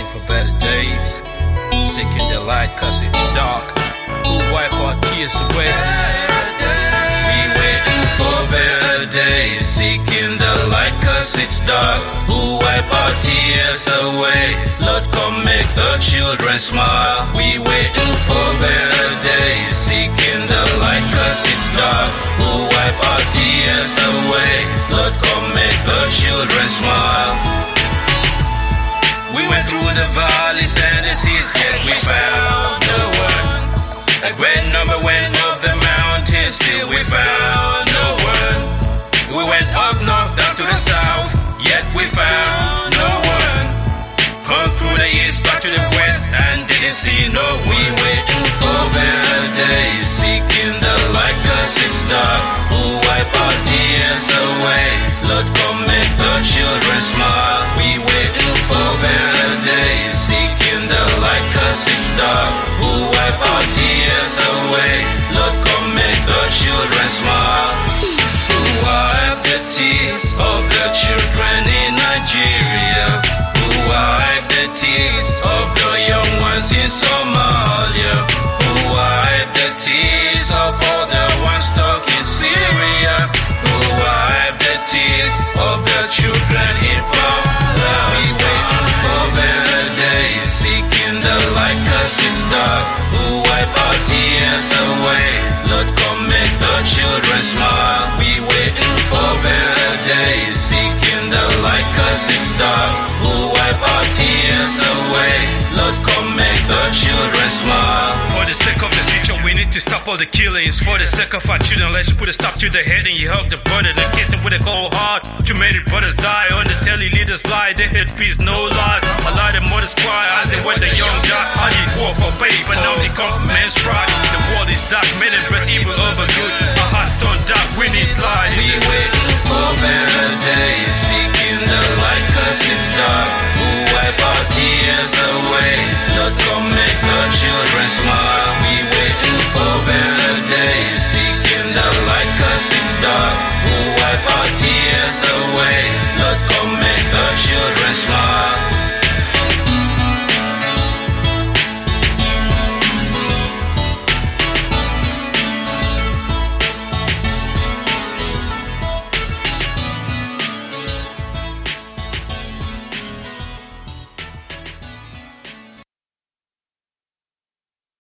for better days, seeking the light cause it's dark. Who wipe our tears away? We waiting for better days, seeking the light cause it's dark. Who wipe our tears away? Lord, come make the children smile. We waiting for better days, seeking the light cause it's dark. Who wipe our tears away? Lord, come make the children smile. We went through the valleys and the seas, yet we found no one. A great number went up the mountains, still we found no one. We went up north, down to the south, yet we found no one. Come through the east, back to the west, and didn't see no. We waiting for better days, seeking the light cause it's dark. Who wipe our tears away? Lord, come make the children smile. We waiting for better days, seeking the light cause it's dark. Who wipe our tears away? Lord, come make the children smile. Who wipe the tears of the children in Nigeria? Who wipe the tears of the young ones in Somalia? Who wipe the tears of all the ones stuck in Syria? Who wipe the tears of the children in Paula? We waiting for better days, seeking the light cause it's dark. Who wipe our tears away? Lord, come make the children smile. We waiting for better days, seeking the light cause it's dark. Who wipe our tears away? Lord, come make the children smile. For the sake of the future, we need to stop all the killings. For the sake of our children, let's put a stop to the head and you hug the brother, then kiss them with a cold heart. Too many brothers die on the telly, leaders lie, they hate peace, no lies. A lot of mothers cry as they watch the young die. I need war for pay, but now they come man's pride. The world is dark, men embrace evil over good. Our hearts turn dark, we need light. We waiting for better days, seeking the light cause it's dark. Who wipe our tears away? Lord, come make the children smile. We waiting for better days, seeking the light cause it's dark. Who wipe our tears away? Lord, come make the children